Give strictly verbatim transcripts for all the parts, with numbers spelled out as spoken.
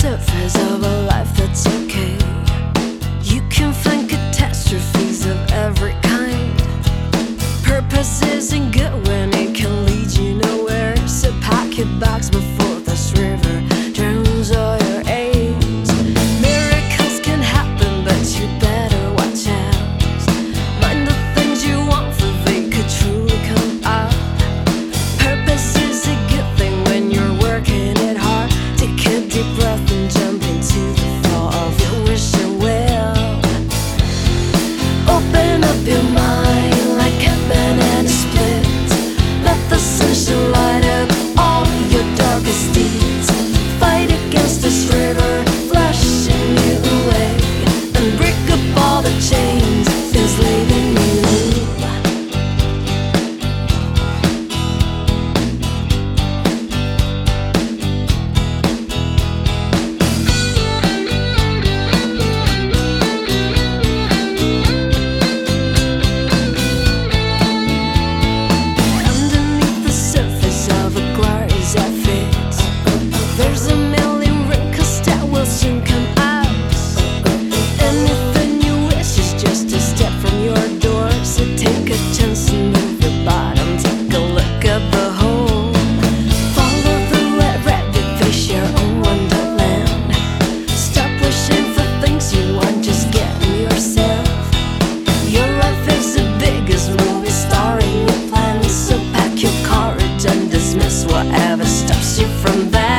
surface of a life that's okay. You can find catastrophes of every kind. Purpose isn't good when it can lead you nowhere. So pack your bags before this river drowns all your aims. Miracles can happen, but you better watch out. Mind the things you want, for they could truly come out. Purpose is a good thing when you're working it hard. Take a deep breath and jump into the flow of your wish and will. Open up your mind like a banana split. Let the sunshine light up all your darkest deeds. Fight against this river flushing you away, and break up all the chains enslaving you. There's a million wrinkles that will soon come out. Anything you wish is just a step from your door. So take a chance and move your bottom. Take a look at the whole. Follow the red rabbit, face your own wonderland. Stop wishing for things you want, just get them yourself. Your life is the biggest movie starring your plans. So pack your courage and dismiss whatever stops you from that.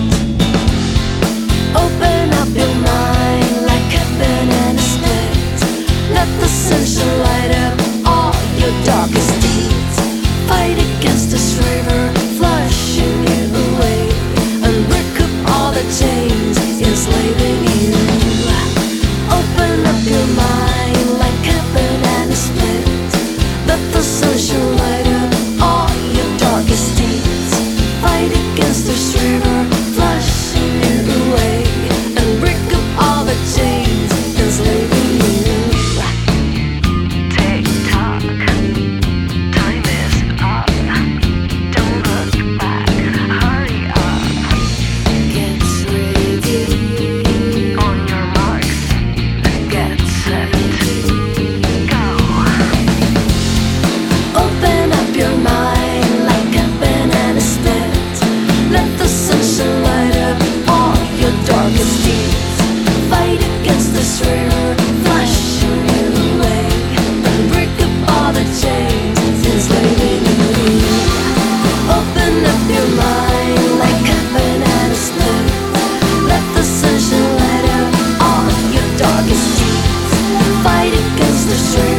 Open up your mind like a banana split. Let the sunshine light up all your darkest deeds. Fight against this river flushing you away, and break up all the chains enslaving you. Open up your mind like a banana split. Let the sunshine light up all your darkest deeds. Fight against this river flushing you away, and break up all the chains enslaving you. Tick tock, time is up. Don't look back, hurry up. Get ready. On your marks, get set, go. Open up your mind like a banana split. Let the sunshine light up all your darkest deeds. Fight against this river flushing you away, and break up all the chains enslaving you. Open up your mind like a banana split. Let the sunshine light up all your darkest deeds. Fight against this river